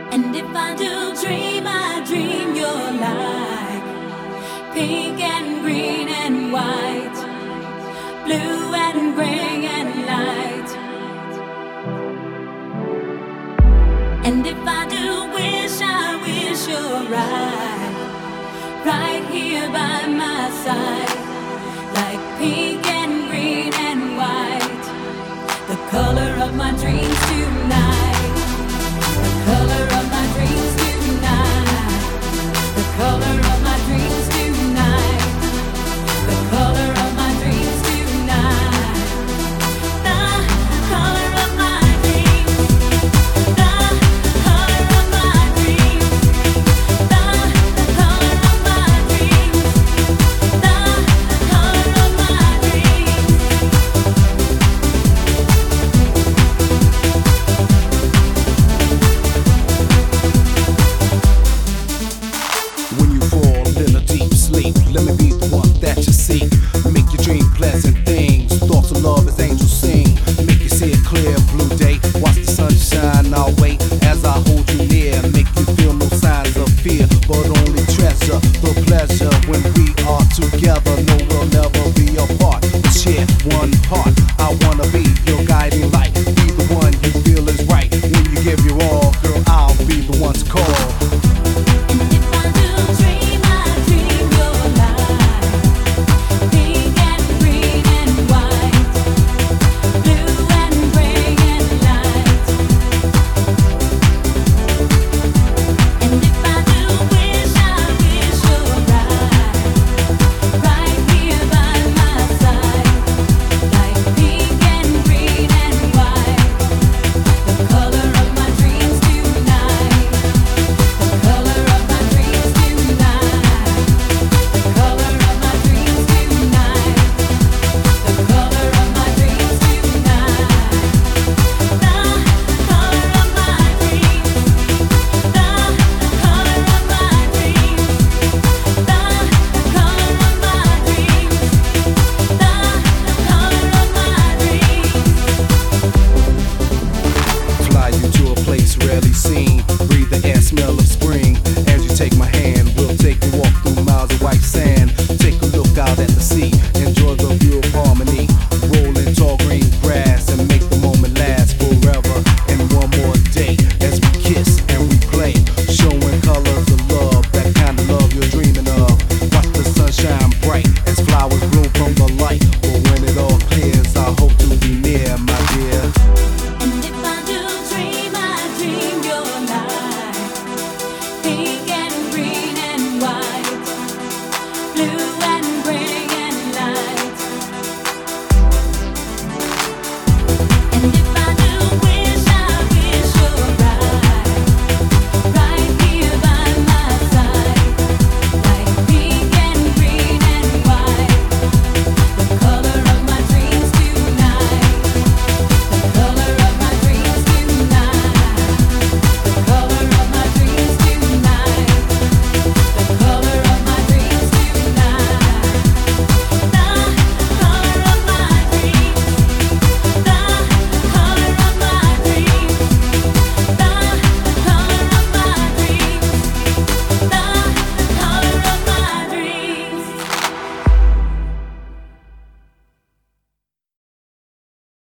And if I do dream, I dream you're like pink and green and white, blue and gray and light. And if I do wish, I wish you're right, right here by my side, like pink and green and white, the color of my dreams tonight, the color of my dreams tonight, the color of my dreams tonight, the color of my dreams tonight, the color of my dreams, the color of my dreams, the color of my dreams, the color of my dreams. When you fall in a deep sleep, let me be the one that you seek. Make your dream pleasant things. Thoughts of love as angels sing. Make you see a clear blue day. Watch the sun shine our way as I hold you near. Make you feel no signs of fear, but only treasure the pleasure when we are together. No, we'll never be apart. We share one heart.